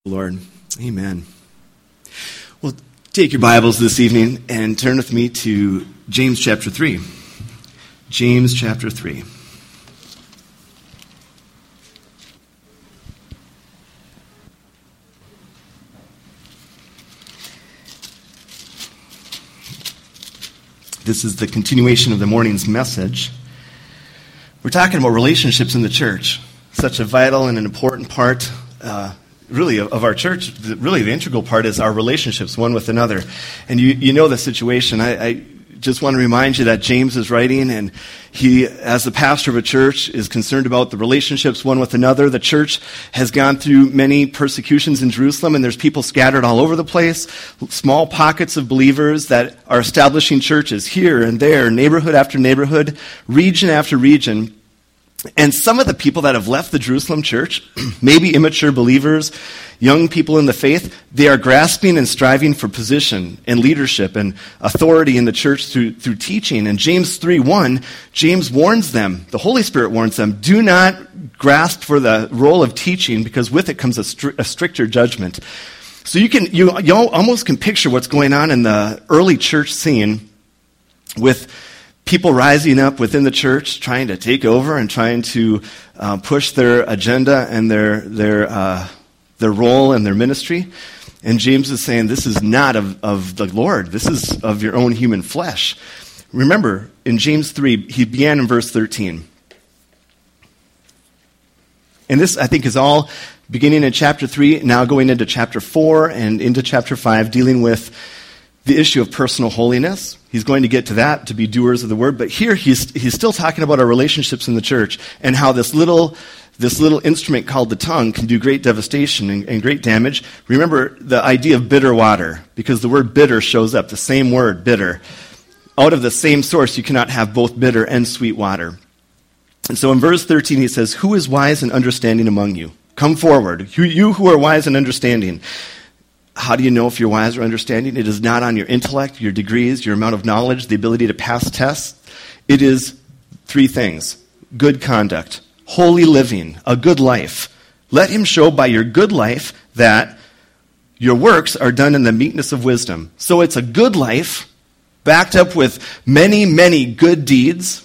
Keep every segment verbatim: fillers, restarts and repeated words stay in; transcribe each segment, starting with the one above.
Lord. Amen. Well, take your Bibles this evening and turn with me to James chapter three. James chapter three. This is the continuation of the morning's message. We're talking about relationships in the church, such a vital and an important part uh, really of our church. Really the integral part is our relationships one with another. And you, you know the situation. I, I just want to remind you that James is writing, and he, as the pastor of a church, is concerned about the relationships one with another. The church has gone through many persecutions in Jerusalem, and there's people scattered all over the place, small pockets of believers that are establishing churches here and there, neighborhood after neighborhood, region after region. And some of the people that have left the Jerusalem church, maybe immature believers, young people in the faith, they are grasping and striving for position and leadership and authority in the church through, through teaching. And James three one, James warns them, the Holy Spirit warns them, do not grasp for the role of teaching, because with it comes a, stri- a stricter judgment. So you can you, you almost can picture what's going on in the early church scene with people rising up within the church, trying to take over and trying to uh, push their agenda and their their uh, their role and their ministry. And James is saying, this is not of, of the Lord. This is of your own human flesh. Remember, in James three, he began in verse thirteen. And this, I think, is all beginning in chapter three, now going into chapter four and into chapter five, dealing with the issue of personal holiness. He's going to get to that, to be doers of the word. But here he's he's still talking about our relationships in the church and how this little this little instrument called the tongue can do great devastation and, and great damage. Remember the idea of bitter water, because the word bitter shows up, the same word, bitter. Out of the same source, you cannot have both bitter and sweet water. And so in verse thirteen, he says, who is wise and understanding among you? Come forward, you, you who are wise and understanding. How do you know if you're wise or understanding? It is not on your intellect, your degrees, your amount of knowledge, the ability to pass tests. It is three things: good conduct, holy living, a good life. Let him show by your good life that your works are done in the meekness of wisdom. So it's a good life backed up with many, many good deeds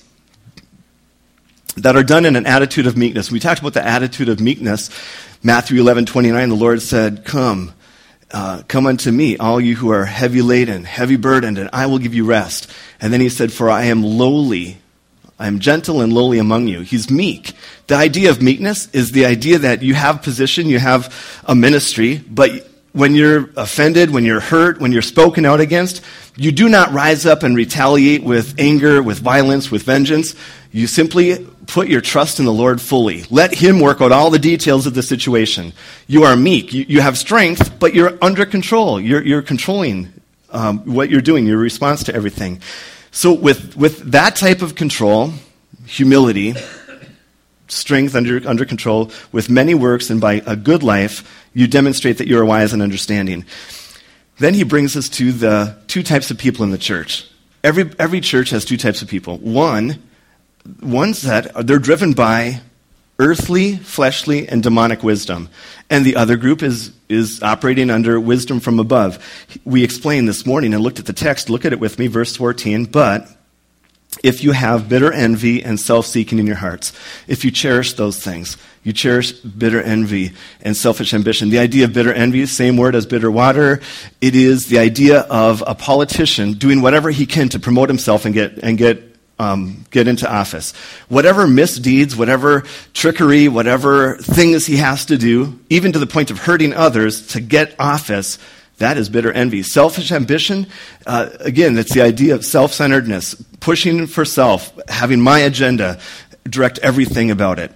that are done in an attitude of meekness. We talked about the attitude of meekness. Matthew eleven twenty-nine, the Lord said, come. Uh, come unto me, all you who are heavy laden, heavy burdened, and I will give you rest. And then he said, for I am lowly, I am gentle and lowly among you. He's meek. The idea of meekness is the idea that you have position, you have a ministry, but when you're offended, when you're hurt, when you're spoken out against, you do not rise up and retaliate with anger, with violence, with vengeance. You simply put your trust in the Lord fully. Let him work out all the details of the situation. You are meek. You, you have strength, but you're under control. You're, you're controlling um, what you're doing, your response to everything. So with, with that type of control, humility, strength under, under control, with many works and by a good life, you demonstrate that you are wise and understanding. Then he brings us to the two types of people in the church. Every, every church has two types of people. One, ones that they're driven by earthly, fleshly, and demonic wisdom. And the other group is, is operating under wisdom from above. We explained this morning and looked at the text. Look at it with me, verse fourteen. But if you have bitter envy and self-seeking in your hearts, if you cherish those things, you cherish bitter envy and selfish ambition. The idea of bitter envy, same word as bitter water. It is the idea of a politician doing whatever he can to promote himself and get and get um, get into office. Whatever misdeeds, whatever trickery, whatever things he has to do, even to the point of hurting others to get office, that is bitter envy. Selfish ambition, uh, again, it's the idea of self-centeredness, pushing for self, having my agenda, direct everything about it.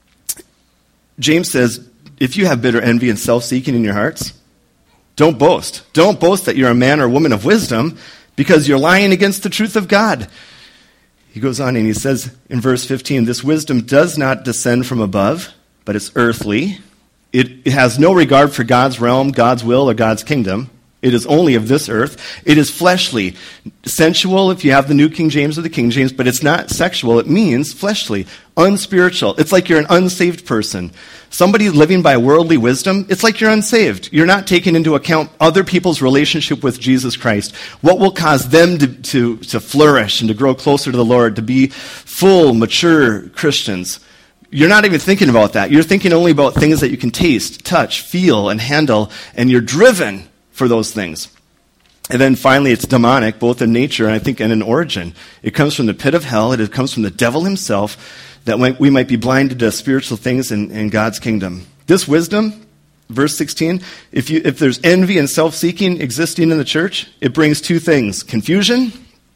James says, if you have bitter envy and self-seeking in your hearts, don't boast. Don't boast that you're a man or woman of wisdom, because you're lying against the truth of God. He goes on and he says in verse fifteen, this wisdom does not descend from above, but it's earthly. It, it has no regard for God's realm, God's will, or God's kingdom. It is only of this earth. It is fleshly. Sensual if you have the New King James or the King James, but it's not sexual. It means fleshly. Unspiritual. It's like you're an unsaved person. Somebody living by worldly wisdom, it's like you're unsaved. You're not taking into account other people's relationship with Jesus Christ. What will cause them to, to, to flourish and to grow closer to the Lord, to be full, mature Christians. You're not even thinking about that. You're thinking only about things that you can taste, touch, feel, and handle, and you're driven for those things. And then finally, it's demonic, both in nature and I think and in origin. It comes from the pit of hell. It comes from the devil himself, that we might be blinded to spiritual things in, in God's kingdom. This wisdom, verse sixteen, if you if there's envy and self-seeking existing in the church, it brings two things. Confusion.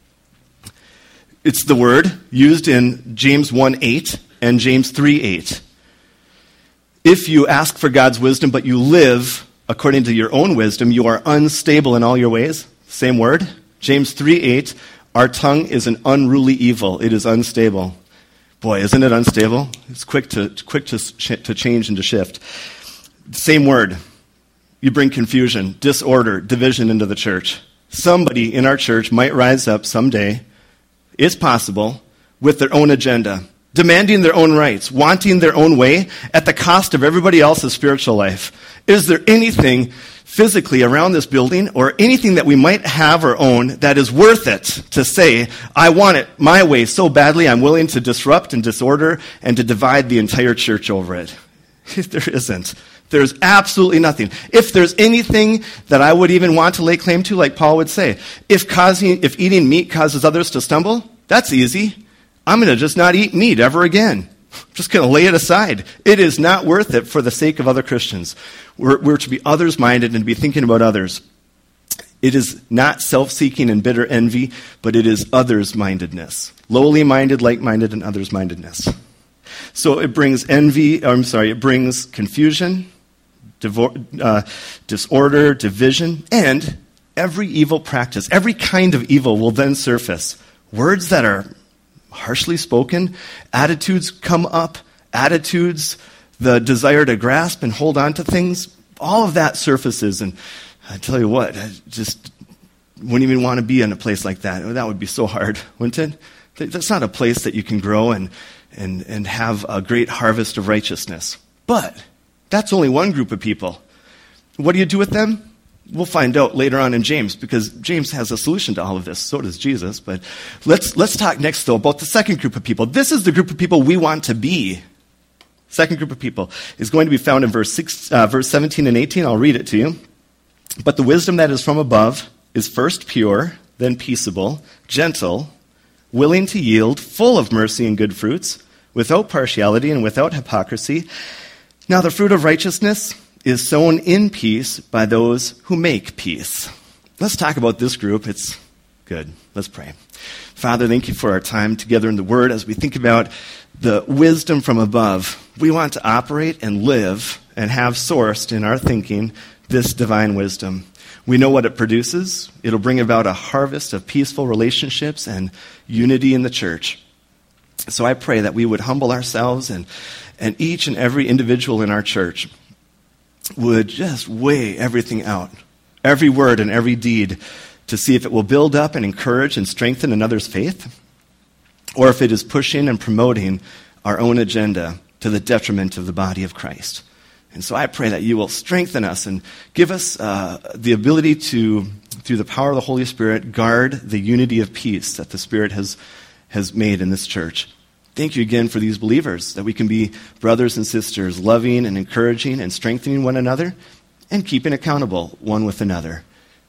It's the word used in James one eight and James three eight. If you ask for God's wisdom, but you live according to your own wisdom, you are unstable in all your ways. Same word. James three eight, our tongue is an unruly evil. It is unstable. Boy, isn't it unstable? It's quick to quick to to change and to shift. Same word. You bring confusion, disorder, division into the church. Somebody in our church might rise up someday, it's possible, with their own agenda, demanding their own rights, wanting their own way at the cost of everybody else's spiritual life. Is there anything physically around this building or anything that we might have or own that is worth it to say, I want it my way so badly I'm willing to disrupt and disorder and to divide the entire church over it? There isn't. There's absolutely nothing. If there's anything that I would even want to lay claim to, like Paul would say, if causing, if eating meat causes others to stumble, that's easy. I'm going to just not eat meat ever again. I'm just going to lay it aside. It is not worth it for the sake of other Christians. We're, we're to be others-minded and be thinking about others. It is not self-seeking and bitter envy, but it is others-mindedness. Lowly-minded, like-minded, and others-mindedness. So it brings envy, I'm sorry, it brings confusion, divor- uh, disorder, division, and every evil practice, every kind of evil will then surface. Words that are harshly spoken, attitudes come up, attitudes, the desire to grasp and hold on to things, all of that surfaces. And I tell you what, I just wouldn't even want to be in a place like that. That would be so hard, wouldn't it? That's not a place that you can grow and, and, and have a great harvest of righteousness. But that's only one group of people. What do you do with them? We'll find out later on in James, because James has a solution to all of this. So does Jesus. But let's let's talk next, though, about the second group of people. This is the group of people we want to be. Second group of people is going to be found in verse six, uh, verse seventeen and eighteen. I'll read it to you. But the wisdom that is from above is first pure, then peaceable, gentle, willing to yield, full of mercy and good fruits, without partiality and without hypocrisy. Now the fruit of righteousness is sown in peace by those who make peace. Let's talk about this group. It's good. Let's pray. Father, thank you for our time together in the Word as we think about the wisdom from above. We want to operate and live and have sourced in our thinking this divine wisdom. We know what it produces. It'll bring about a harvest of peaceful relationships and unity in the church. So I pray that we would humble ourselves and, and each and every individual in our church would just weigh everything out, every word and every deed, to see if it will build up and encourage and strengthen another's faith, or if it is pushing and promoting our own agenda to the detriment of the body of Christ. And so I pray that you will strengthen us and give us uh, the ability to, through the power of the Holy Spirit, guard the unity of peace that the Spirit has, has made in this church. Thank you again for these believers, that we can be brothers and sisters, loving and encouraging and strengthening one another and keeping accountable one with another.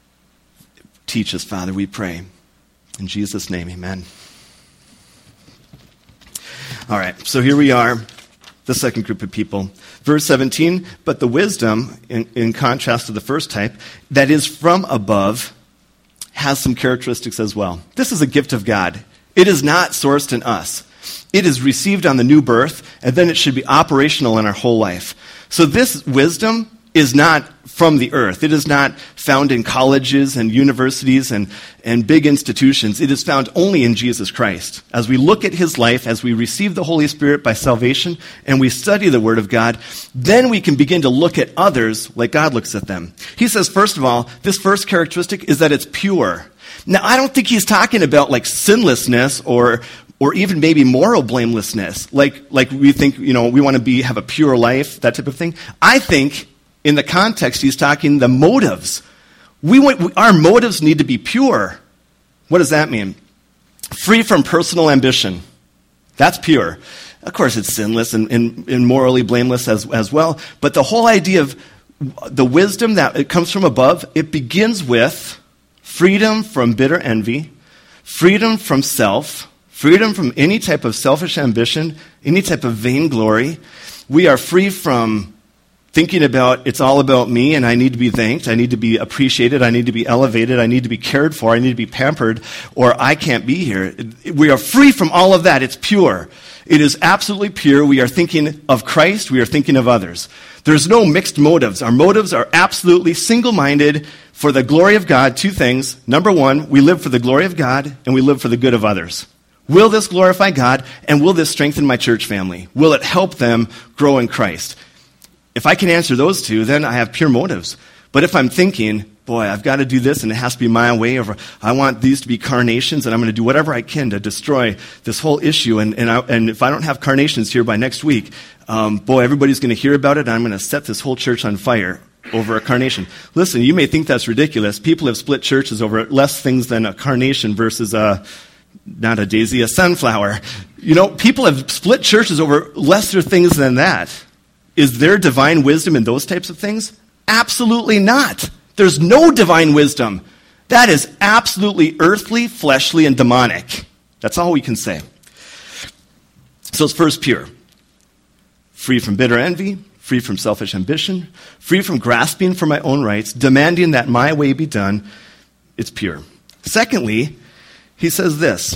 Teach us, Father, we pray. In Jesus' name, amen. All right, so here we are, the second group of people. Verse seventeen, but the wisdom, in, in contrast to the first type, that is from above, has some characteristics as well. This is a gift of God. It is not sourced in us. It is received on the new birth, and then it should be operational in our whole life. So this wisdom is not from the earth. It is not found in colleges and universities and, and big institutions. It is found only in Jesus Christ. As we look at his life, as we receive the Holy Spirit by salvation, and we study the Word of God, then we can begin to look at others like God looks at them. He says, first of all, this first characteristic is that it's pure. Now, I don't think he's talking about like sinlessness or or even maybe moral blamelessness, like like we think, you know, we want to be have a pure life, that type of thing. I think in the context, he's talking the motives. We want, our motives need to be pure. What does that mean? Free from personal ambition. That's pure. Of course, it's sinless and, and, and morally blameless as, as well. But the whole idea of the wisdom that it comes from above, it begins with freedom from bitter envy, freedom from self, freedom from any type of selfish ambition, any type of vainglory. We are free from thinking about it's all about me and I need to be thanked, I need to be appreciated, I need to be elevated, I need to be cared for, I need to be pampered, or I can't be here. We are free from all of that. It's pure. It is absolutely pure. We are thinking of Christ. We are thinking of others. There's no mixed motives. Our motives are absolutely single-minded for the glory of God. Two things. Number one, we live for the glory of God and we live for the good of others. Will this glorify God and will this strengthen my church family? Will it help them grow in Christ? If I can answer those two, then I have pure motives. But if I'm thinking, boy, I've got to do this and it has to be my way, or I want these to be carnations and I'm going to do whatever I can to destroy this whole issue, and and, I, and if I don't have carnations here by next week, um, boy, everybody's going to hear about it and I'm going to set this whole church on fire over a carnation. Listen, you may think that's ridiculous. People have split churches over less things than a carnation versus a, not a daisy, a sunflower. You know, people have split churches over lesser things than that. Is there divine wisdom in those types of things? Absolutely not. There's no divine wisdom. That is absolutely earthly, fleshly, and demonic. That's all we can say. So it's first pure. Free from bitter envy, free from selfish ambition, free from grasping for my own rights, demanding that my way be done. It's pure. Secondly, he says this.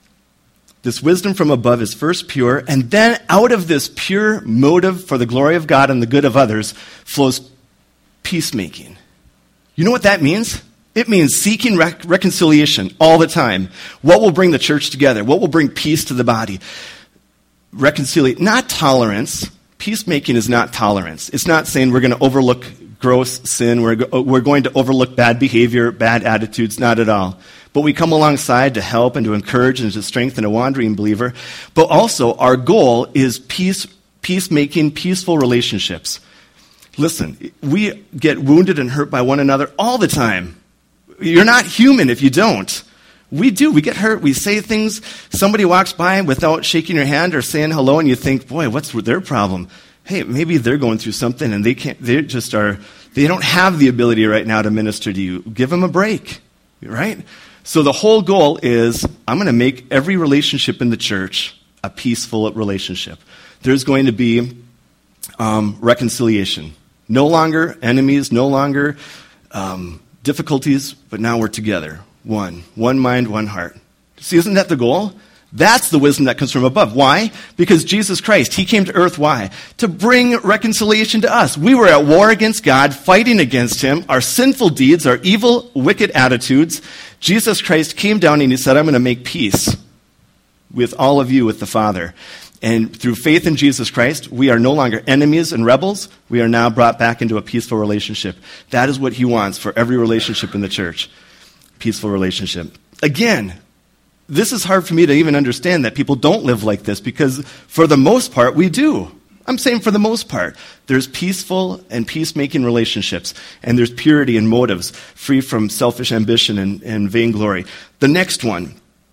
This wisdom from above is first pure, and then out of this pure motive for the glory of God and the good of others flows peacemaking. You know what that means? It means seeking rec- reconciliation all the time. What will bring the church together? What will bring peace to the body? Reconciliate, not tolerance. Peacemaking is not tolerance. It's not saying we're going to overlook gross sin. We're, go- we're going to overlook bad behavior, bad attitudes. Not at all. But we come alongside to help and to encourage and to strengthen a wandering believer. But also, our goal is peace, peacemaking, peaceful relationships. Listen, we get wounded and hurt by one another all the time. You're not human if you don't. We do. We get hurt. We say things. Somebody walks by without shaking your hand or saying hello, and you think, boy, what's their problem? Hey, maybe they're going through something, and they can't. They just are. They don't have the ability right now to minister to you. Give them a break, right? So the whole goal is, I'm going to make every relationship in the church a peaceful relationship. There's going to be um, reconciliation. No longer enemies, no longer um, difficulties, but now we're together. One. One mind, one heart. See, isn't that the goal? That's the wisdom that comes from above. Why? Because Jesus Christ, he came to earth, why? To bring reconciliation to us. We were at war against God, fighting against him, our sinful deeds, our evil, wicked attitudes. Jesus Christ came down and he said, I'm going to make peace with all of you, with the Father. And through faith in Jesus Christ, we are no longer enemies and rebels. We are now brought back into a peaceful relationship. That is what he wants for every relationship in the church. Peaceful relationship. Again, this is hard for me to even understand that people don't live like this, because for the most part, we do. I'm saying for the most part. There's peaceful and peacemaking relationships, and there's purity in motives, free from selfish ambition and, and vainglory. The next one,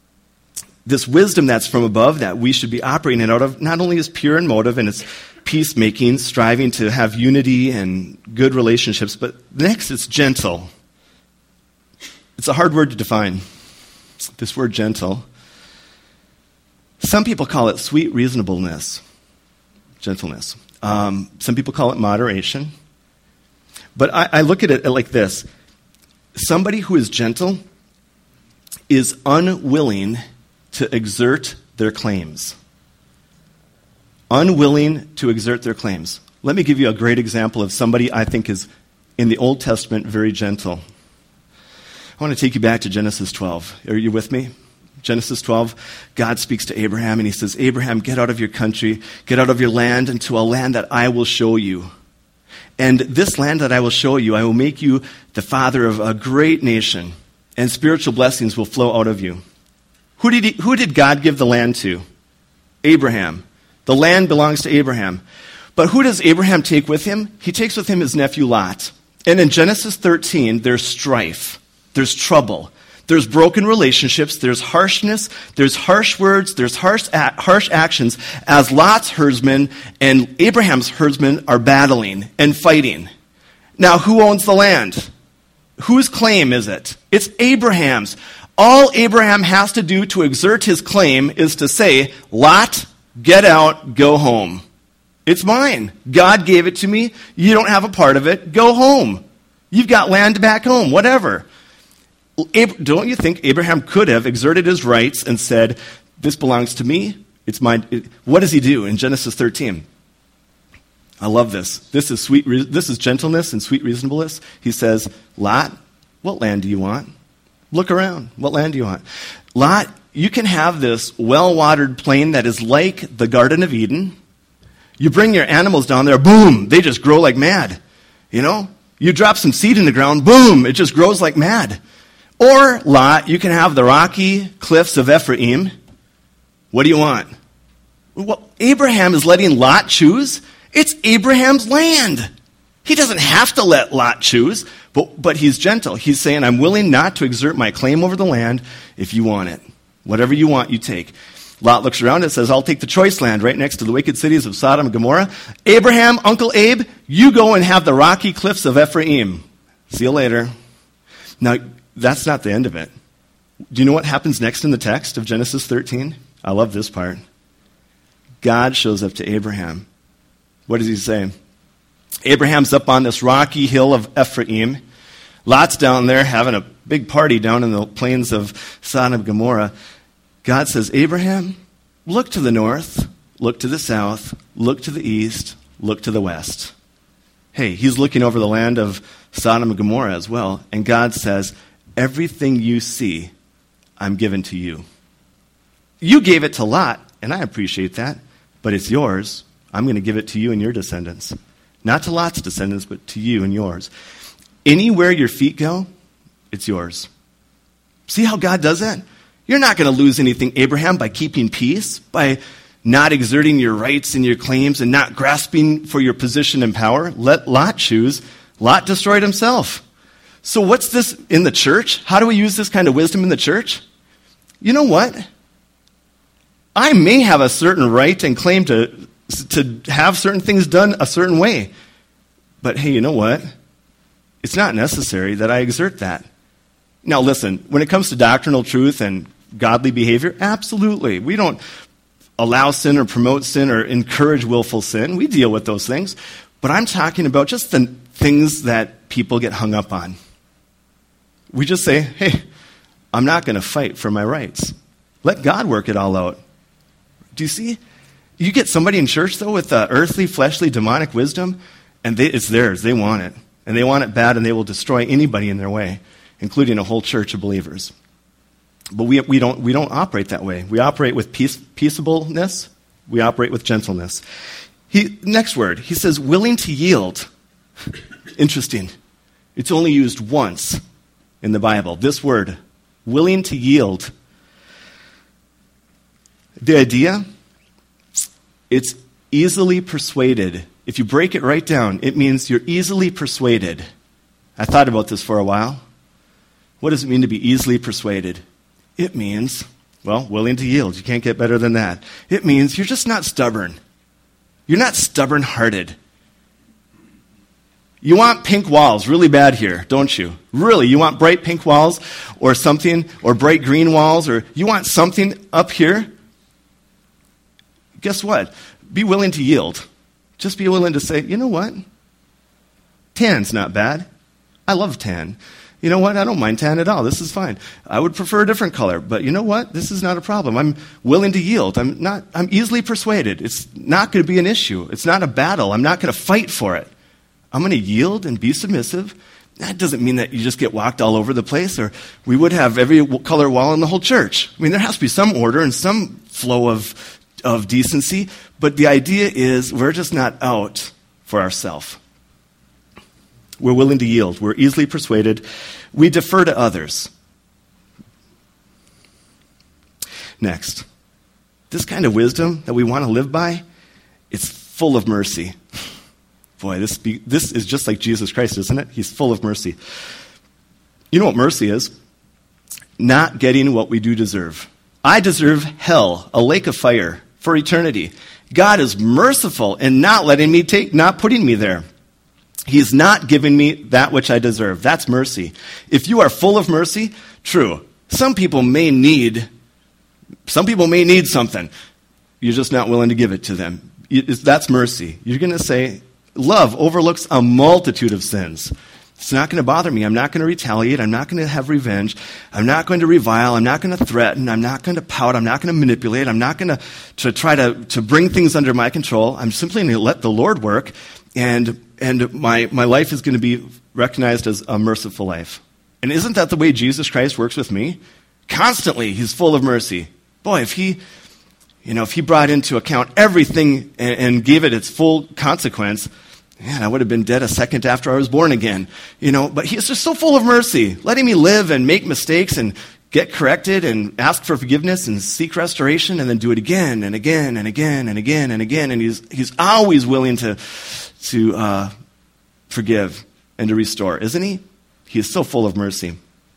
this wisdom that's from above that we should be operating out of, not only is pure in motive and it's peacemaking, striving to have unity and good relationships, but next it's gentle. It's a hard word to define. This word gentle. Some people call it sweet reasonableness, gentleness. Um, some people call it moderation. But I, I look at it like this. Somebody who is gentle is unwilling to exert their claims. Unwilling to exert their claims. Let me give you a great example of somebody I think is, in the Old Testament, very gentle. I want to take you back to Genesis twelve. Are you with me? Genesis twelve, God speaks to Abraham and he says, Abraham, get out of your country, get out of your land into a land that I will show you. And this land that I will show you, I will make you the father of a great nation, and spiritual blessings will flow out of you. Who did he, who did God give the land to? Abraham. The land belongs to Abraham. But who does Abraham take with him? He takes with him his nephew Lot. And in Genesis thirteen, there's strife. There's trouble. There's broken relationships. There's harshness. There's harsh words. There's harsh, a- harsh actions as Lot's herdsmen and Abraham's herdsmen are battling and fighting. Now, who owns the land? Whose claim is it? It's Abraham's. All Abraham has to do to exert his claim is to say, Lot, get out, go home. It's mine. God gave it to me. You don't have a part of it. Go home. You've got land back home, whatever. Don't you think Abraham could have exerted his rights and said, this belongs to me? It's mine. What does he do in Genesis thirteen? I love this. This is sweet. This is gentleness and sweet reasonableness. He says, Lot, what land do you want? Look around. What land do you want? Lot, you can have this well-watered plain that is like the Garden of Eden. You bring your animals down there, boom, they just grow like mad. You know? You drop some seed in the ground, boom, it just grows like mad. Or, Lot, you can have the rocky cliffs of Ephraim. What do you want? Well, Abraham is letting Lot choose. It's Abraham's land. He doesn't have to let Lot choose, but, but he's gentle. He's saying, I'm willing not to exert my claim over the land if you want it. Whatever you want, you take. Lot looks around and says, I'll take the choice land right next to the wicked cities of Sodom and Gomorrah. Abraham, Uncle Abe, you go and have the rocky cliffs of Ephraim. See you later. Now, that's not the end of it. Do you know what happens next in the text of Genesis thirteen? I love this part. God shows up to Abraham. What does he say? Abraham's up on this rocky hill of Ephraim. Lot's down there having a big party down in the plains of Sodom and Gomorrah. God says, Abraham, look to the north, look to the south, look to the east, look to the west. Hey, he's looking over the land of Sodom and Gomorrah as well. And God says, everything you see, I'm giving to you. You gave it to Lot, and I appreciate that, but it's yours. I'm going to give it to you and your descendants. Not to Lot's descendants, but to you and yours. Anywhere your feet go, it's yours. See how God does that? You're not going to lose anything, Abraham, by keeping peace, by not exerting your rights and your claims and not grasping for your position and power. Let Lot choose. Lot destroyed himself. So what's this in the church? How do we use this kind of wisdom in the church? You know what? I may have a certain right and claim to, to have certain things done a certain way. But hey, you know what? It's not necessary that I exert that. Now listen, when it comes to doctrinal truth and godly behavior, absolutely. We don't allow sin or promote sin or encourage willful sin. We deal with those things. But I'm talking about just the things that people get hung up on. We just say, hey, I'm not going to fight for my rights. Let God work it all out. Do you see? You get somebody in church, though, with uh, earthly, fleshly, demonic wisdom, and they, it's theirs. They want it. And they want it bad, and they will destroy anybody in their way, including a whole church of believers. But we, we, don't, we don't operate that way. We operate with peace, peaceableness. We operate with gentleness. He, next word, he says, willing to yield. Interesting. It's only used once in the Bible. This word, willing to yield. The idea, it's easily persuaded. If you break it right down, it means you're easily persuaded. I thought about this for a while. What does it mean to be easily persuaded? It means, well, willing to yield. You can't get better than that. It means you're just not stubborn. You're not stubborn-hearted. You want pink walls really bad here, don't you? Really, you want bright pink walls or something, or bright green walls, or you want something up here? Guess what? Be willing to yield. Just be willing to say, you know what? Tan's not bad. I love tan. You know what? I don't mind tan at all. This is fine. I would prefer a different color, but you know what? This is not a problem. I'm willing to yield. I'm not. I'm easily persuaded. It's not going to be an issue. It's not a battle. I'm not going to fight for it. I'm going to yield and be submissive. That doesn't mean that you just get walked all over the place, or we would have every color wall in the whole church. I mean, there has to be some order and some flow of of decency, but the idea is we're just not out for ourselves. We're willing to yield. We're easily persuaded. We defer to others. Next, this kind of wisdom that we want to live by, it's full of mercy. Boy, this be, this is just like Jesus Christ, isn't it? He's full of mercy. You know what mercy is? Not getting what we do deserve. I deserve hell, a lake of fire for eternity. God is merciful in not letting me take, not putting me there. He's not giving me that which I deserve. That's mercy. If you are full of mercy, true. Some people may need, some people may need something. You're just not willing to give it to them. That's mercy. You're going to say, love overlooks a multitude of sins. It's not going to bother me. I'm not going to retaliate. I'm not going to have revenge. I'm not going to revile. I'm not going to threaten. I'm not going to pout. I'm not going to manipulate. I'm not going to, to try to, to bring things under my control. I'm simply going to let the Lord work, and and my, my life is going to be recognized as a merciful life. And isn't that the way Jesus Christ works with me? Constantly, he's full of mercy. Boy, if he, you know, if he brought into account everything and, and gave it its full consequence, man, I would have been dead a second after I was born again. You know, but he's just so full of mercy, letting me live and make mistakes and get corrected and ask for forgiveness and seek restoration and then do it again and again and again and again and again. And he's he's always willing to to uh, forgive and to restore, isn't he? He is so full of mercy.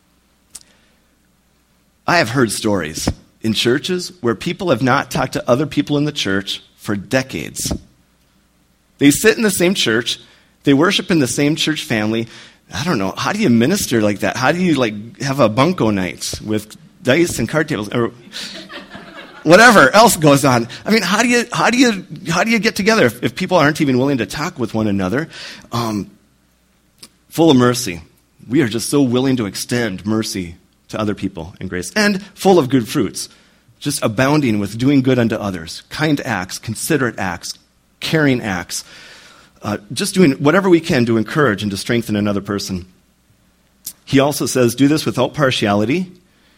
I have heard stories in churches where people have not talked to other people in the church for decades. They sit in the same church. They worship in the same church family. I don't know. How do you minister like that? How do you like have a bunco night with dice and card tables or whatever else goes on? I mean, how do you how do you how do you get together if, if people aren't even willing to talk with one another? Um, full of mercy. We are just so willing to extend mercy to other people and grace, and full of good fruits, just abounding with doing good unto others, kind acts, considerate acts, caring acts, uh, just doing whatever we can to encourage and to strengthen another person. He also says, do this without partiality.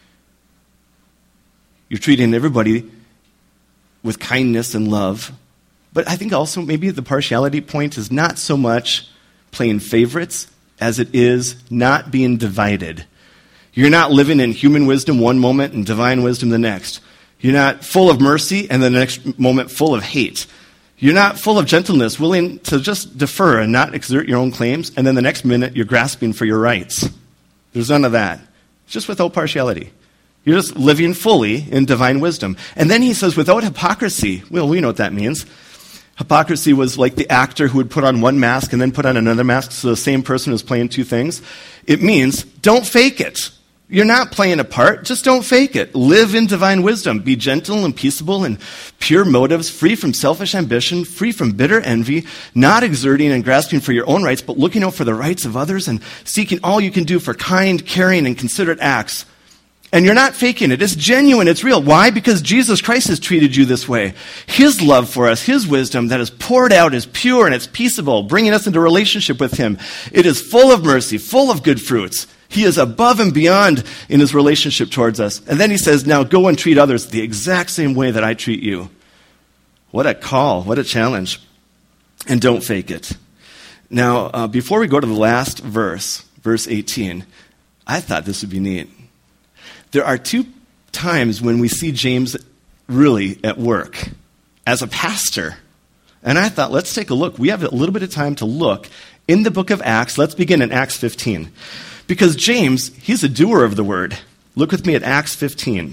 You're treating everybody with kindness and love. But I think also maybe the partiality point is not so much playing favorites as it is not being divided. You're not living in human wisdom one moment and divine wisdom the next. You're not full of mercy and the next moment full of hate. You're not full of gentleness, willing to just defer and not exert your own claims, and then the next minute you're grasping for your rights. There's none of that. It's just without partiality. You're just living fully in divine wisdom. And then he says, without hypocrisy. Well, we know what that means. Hypocrisy was like the actor who would put on one mask and then put on another mask, so the same person was playing two things. It means, don't fake it. You're not playing a part. Just don't fake it. Live in divine wisdom. Be gentle and peaceable and pure motives, free from selfish ambition, free from bitter envy, not exerting and grasping for your own rights, but looking out for the rights of others and seeking all you can do for kind, caring, and considerate acts. And you're not faking it. It's genuine. It's real. Why? Because Jesus Christ has treated you this way. His love for us, His wisdom that is poured out is pure and it's peaceable, bringing us into relationship with Him. It is full of mercy, full of good fruits. He is above and beyond in His relationship towards us. And then He says, now go and treat others the exact same way that I treat you. What a call. What a challenge. And don't fake it. Now, uh, before we go to the last verse, verse eighteen, I thought this would be neat. There are two times when we see James really at work as a pastor. And I thought, let's take a look. We have a little bit of time to look in the book of Acts. Let's begin in Acts fifteen. Because James, he's a doer of the word. Look with me at Acts fifteen.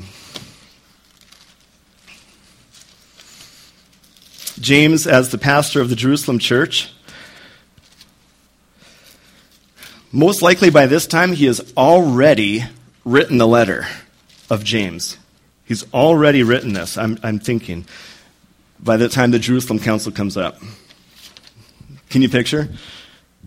James, as the pastor of the Jerusalem church, most likely by this time he has already written the letter of James. He's already written this, I'm, I'm thinking, by the time the Jerusalem council comes up. Can you picture?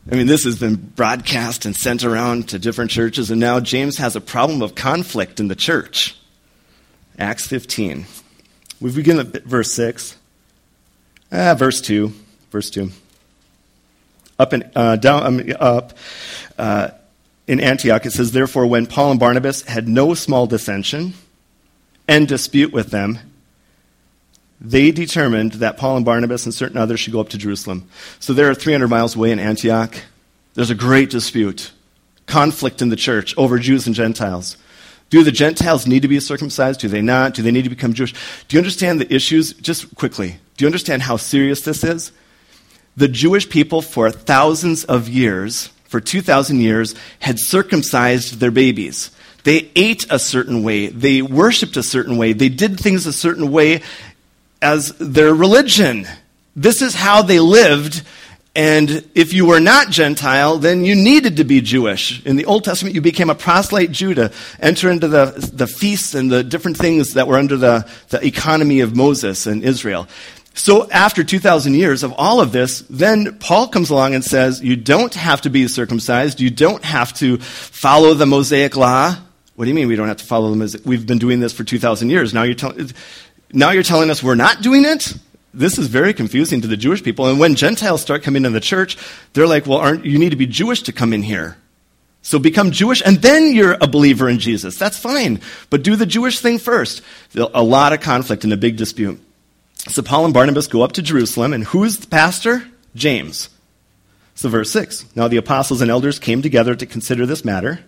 I mean, this has been broadcast and sent around to different churches, and now James has a problem of conflict in the church. Acts fifteen. We begin at verse six. Ah, verse two. Verse two. Up and uh, down, um, up uh, in Antioch, it says, "Therefore, when Paul and Barnabas had no small dissension and dispute with them, they determined that Paul and Barnabas and certain others should go up to Jerusalem." So they're three hundred miles away in Antioch. There's a great dispute, conflict in the church over Jews and Gentiles. Do the Gentiles need to be circumcised? Do they not? Do they need to become Jewish? Do you understand the issues? Just quickly, do you understand how serious this is? The Jewish people for thousands of years, for two thousand years, had circumcised their babies. They ate a certain way. They worshipped a certain way. They did things a certain way as their religion. This is how they lived, and if you were not Gentile, then you needed to be Jewish. In the Old Testament, you became a proselyte Jew to enter into the, the feasts and the different things that were under the, the economy of Moses and Israel. So after two thousand years of all of this, then Paul comes along and says, you don't have to be circumcised, you don't have to follow the Mosaic law. What do you mean we don't have to follow the Mosaic? We've been doing this for two thousand years. Now you're telling... Now you're telling us we're not doing it? This is very confusing to the Jewish people. And when Gentiles start coming into the church, they're like, well, aren't you need to be Jewish to come in here. So become Jewish, and then you're a believer in Jesus. That's fine. But do the Jewish thing first. A lot of conflict and a big dispute. So Paul and Barnabas go up to Jerusalem, and who's the pastor? James. So verse six. Now the apostles and elders came together to consider this matter.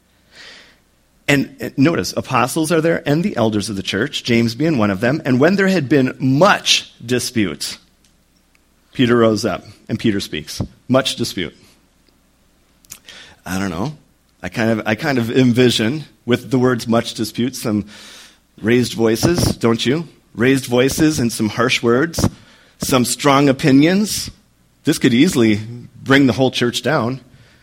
And notice, apostles are there and the elders of the church, James being one of them. And when there had been much dispute, Peter rose up, and Peter speaks. Much dispute. I don't know. I kind of I kind of envision, with the words much dispute, some raised voices, don't you? Raised voices and some harsh words, some strong opinions. This could easily bring the whole church down.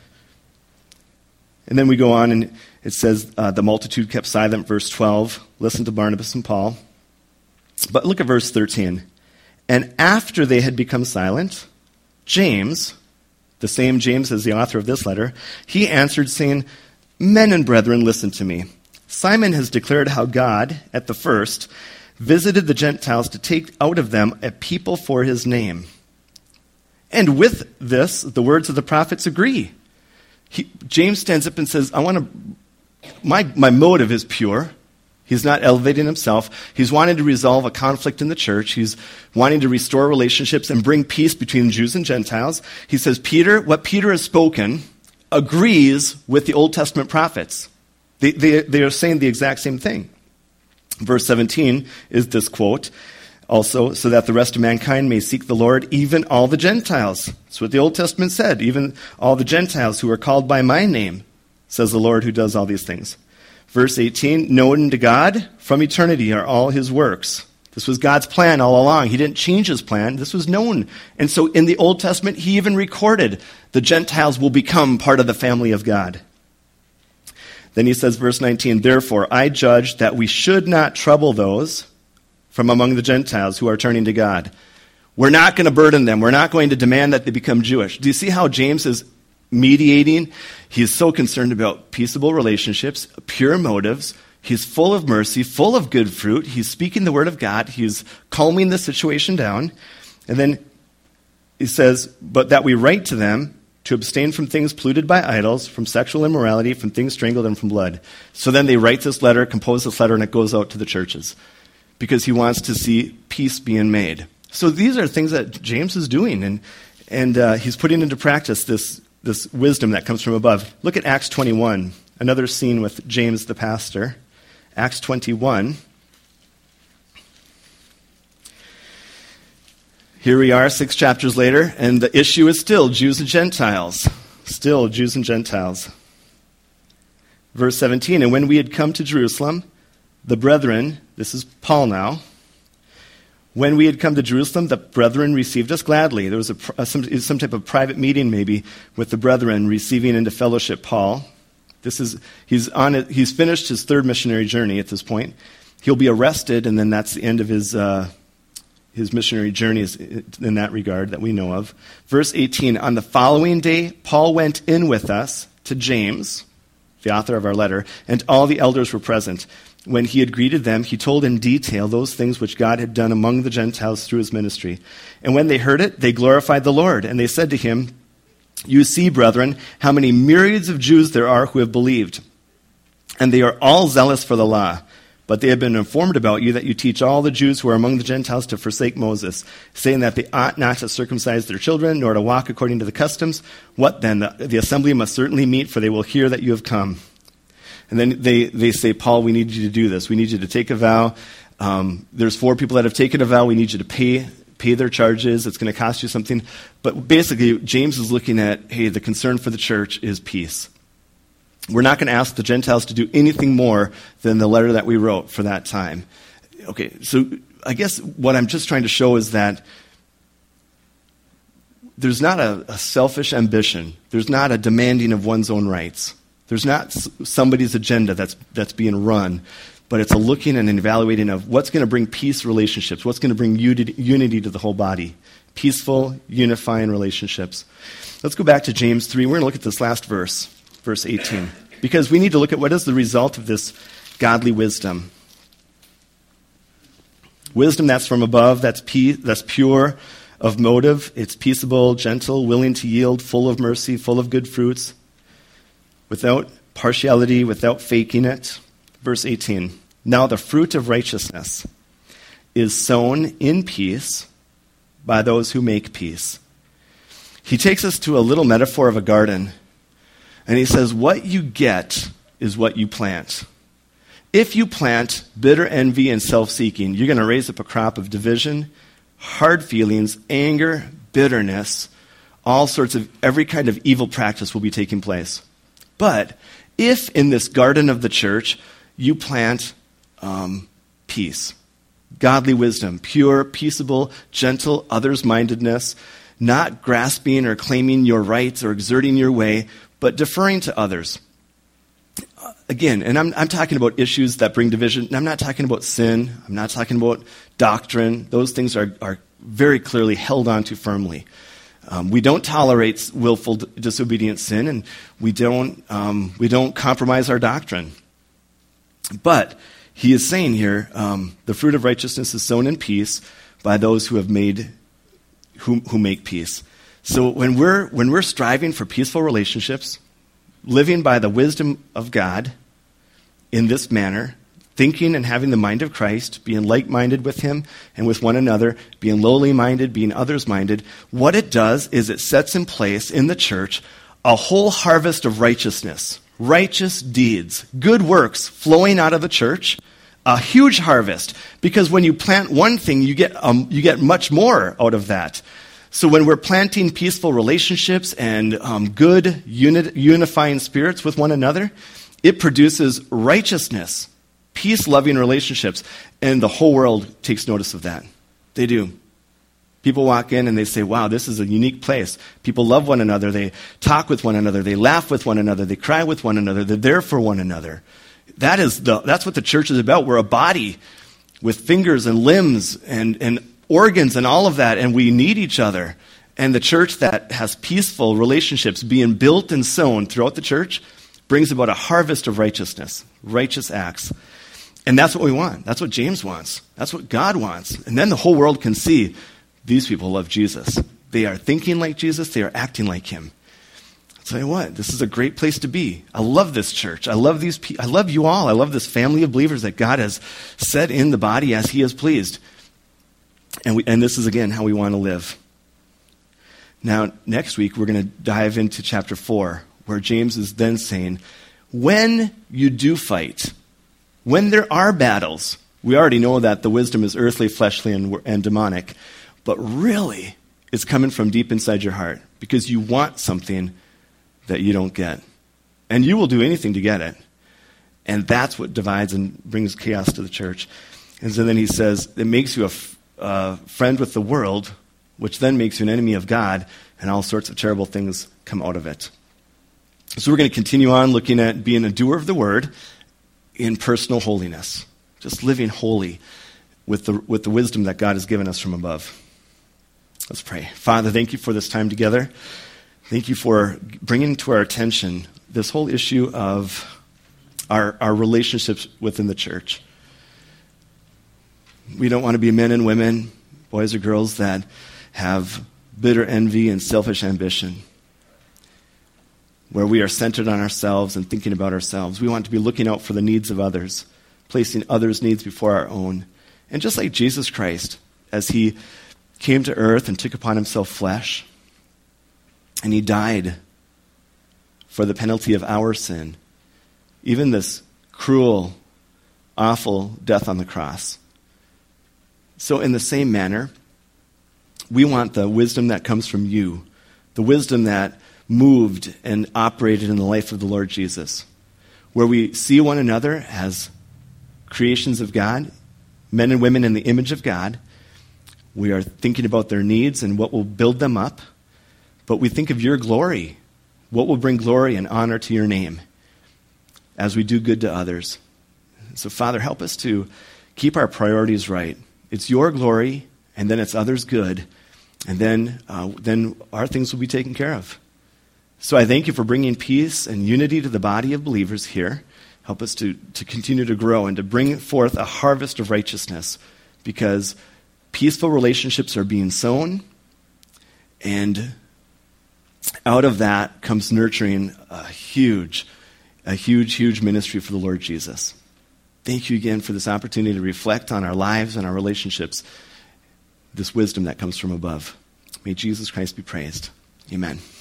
And then we go on, and it says, uh, the multitude kept silent, verse twelve. Listen to Barnabas and Paul. But look at verse thirteen. And after they had become silent, James, the same James as the author of this letter, he answered, saying, Men and brethren, listen to me. Simon has declared how God, at the first, visited the Gentiles to take out of them a people for his name. And with this, the words of the prophets agree. He, James stands up and says, I want to, my, my motive is pure. He's not elevating himself. He's wanting to resolve a conflict in the church. He's wanting to restore relationships and bring peace between Jews and Gentiles. He says, Peter, what Peter has spoken agrees with the Old Testament prophets. They, they, they are saying the exact same thing. Verse seventeen is this quote, also, so that the rest of mankind may seek the Lord, even all the Gentiles. That's what the Old Testament said. Even all the Gentiles who are called by my name, says the Lord who does all these things. Verse eighteen, known to God from eternity are all his works. This was God's plan all along. He didn't change his plan. This was known. And so in the Old Testament, he even recorded the Gentiles will become part of the family of God. Then he says, verse nineteen, therefore I judge that we should not trouble those from among the Gentiles who are turning to God. We're not going to burden them. We're not going to demand that they become Jewish. Do you see how James is mediating? He's so concerned about peaceable relationships, pure motives. He's full of mercy, full of good fruit. He's speaking the word of God. He's calming the situation down. And then he says, but that we write to them to abstain from things polluted by idols, from sexual immorality, from things strangled, and from blood. So then they write this letter, compose this letter, and it goes out to the churches because he wants to see peace being made. So these are things that James is doing, and and uh, he's putting into practice this, this wisdom that comes from above. Look at Acts twenty-one, another scene with James the pastor. Acts twenty-one. Here we are, six chapters later, and the issue is still Jews and Gentiles. Still Jews and Gentiles. Verse seventeen, and when we had come to Jerusalem, the brethren, this is Paul now, when we had come to Jerusalem, the brethren received us gladly. There was a, a, some, some type of private meeting maybe with the brethren receiving into fellowship Paul. This is he's on it, he's finished his third missionary journey at this point. He'll be arrested, and then that's the end of his uh, his missionary journeys in that regard that we know of. Verse eighteen, on the following day, Paul went in with us to James, the author of our letter, and all the elders were present. When he had greeted them, he told in detail those things which God had done among the Gentiles through his ministry. And when they heard it, they glorified the Lord, and they said to him, you see, brethren, how many myriads of Jews there are who have believed, and they are all zealous for the law. But they have been informed about you that you teach all the Jews who are among the Gentiles to forsake Moses, saying that they ought not to circumcise their children, nor to walk according to the customs. What then? The, the assembly must certainly meet, for they will hear that you have come. And then they, they say, Paul, we need you to do this. We need you to take a vow. Um, there's four people that have taken a vow. We need you to pay pay their charges. It's going to cost you something. But basically, James is looking at, hey, the concern for the church is peace. We're not going to ask the Gentiles to do anything more than the letter that we wrote for that time. Okay, so I guess what I'm just trying to show is that there's not a, a selfish ambition. There's not a demanding of one's own rights. There's not somebody's agenda that's that's being run, but it's a looking and an evaluating of what's going to bring peace relationships, what's going to bring unity to the whole body, peaceful, unifying relationships. Let's go back to James three. We're going to look at this last verse, verse eighteen, because we need to look at what is the result of this godly wisdom. Wisdom that's from above, that's peace, that's pure of motive, it's peaceable, gentle, willing to yield, full of mercy, full of good fruits, without partiality, without faking it. Verse eighteen, now the fruit of righteousness is sown in peace by those who make peace. He takes us to a little metaphor of a garden, and he says, what you get is what you plant. If you plant bitter envy and self-seeking, you're going to raise up a crop of division, hard feelings, anger, bitterness, all sorts of, every kind of evil practice will be taking place. But if in this garden of the church, you plant um, peace, godly wisdom, pure, peaceable, gentle, others-mindedness, not grasping or claiming your rights or exerting your way, but deferring to others. Again, and I'm, I'm talking about issues that bring division. I'm not talking about sin. I'm not talking about doctrine. Those things are, are very clearly held on to firmly. Um, we don't tolerate willful disobedient sin, and we don't um, we don't compromise our doctrine. But he is saying here, um, the fruit of righteousness is sown in peace by those who have made who who make peace. So when we're when we're striving for peaceful relationships, living by the wisdom of God in this manner, thinking and having the mind of Christ, being like-minded with him and with one another, being lowly-minded, being others-minded, what it does is it sets in place in the church a whole harvest of righteousness, righteous deeds, good works flowing out of the church, a huge harvest, because when you plant one thing, you get um, you get much more out of that. So when we're planting peaceful relationships and um, good uni- unifying spirits with one another, it produces righteousness, peace-loving relationships, and the whole world takes notice of that. They do. People walk in and they say, wow, this is a unique place. People love one another. They talk with one another. They laugh with one another. They cry with one another. They're there for one another. That is the, that's what the church is about. We're a body with fingers and limbs and, and organs and all of that, and we need each other. And the church that has peaceful relationships being built and sown throughout the church brings about a harvest of righteousness, righteous acts. And that's what we want. That's what James wants. That's what God wants. And then the whole world can see these people love Jesus. They are thinking like Jesus. They are acting like him. I'll tell you what, this is a great place to be. I love this church. I love these pe- I love you all. I love this family of believers that God has set in the body as he is pleased. And we, and this is, again, how we want to live. Now, next week, we're going to dive into chapter four, where James is then saying, when you do fight, when there are battles, we already know that the wisdom is earthly, fleshly, and, and demonic, but really, it's coming from deep inside your heart, because you want something that you don't get. And you will do anything to get it. And that's what divides and brings chaos to the church. And so then he says, it makes you a Uh, friend with the world, which then makes you an enemy of God, and all sorts of terrible things come out of it. So we're going to continue on looking at being a doer of the word in personal holiness, just living holy. with the, with the wisdom that God has given us from above. Let's pray. Father, thank you for this time together. Thank you for bringing to our attention this whole issue of our, our relationships within the church. We don't want to be men and women, boys or girls, that have bitter envy and selfish ambition, where we are centered on ourselves and thinking about ourselves. We want to be looking out for the needs of others, placing others' needs before our own. And just like Jesus Christ, as he came to earth and took upon himself flesh, and he died for the penalty of our sin, even this cruel, awful death on the cross. So in the same manner, we want the wisdom that comes from you, the wisdom that moved and operated in the life of the Lord Jesus, where we see one another as creations of God, men and women in the image of God. We are thinking about their needs and what will build them up, but we think of your glory, what will bring glory and honor to your name as we do good to others. So, Father, help us to keep our priorities right. It's your glory, and then it's others' good, and then uh, then our things will be taken care of. So I thank you for bringing peace and unity to the body of believers here. Help us to, to continue to grow and to bring forth a harvest of righteousness, because peaceful relationships are being sown, and out of that comes nurturing a huge, a huge, huge ministry for the Lord Jesus. Thank you again for this opportunity to reflect on our lives and our relationships, this wisdom that comes from above. May Jesus Christ be praised. Amen.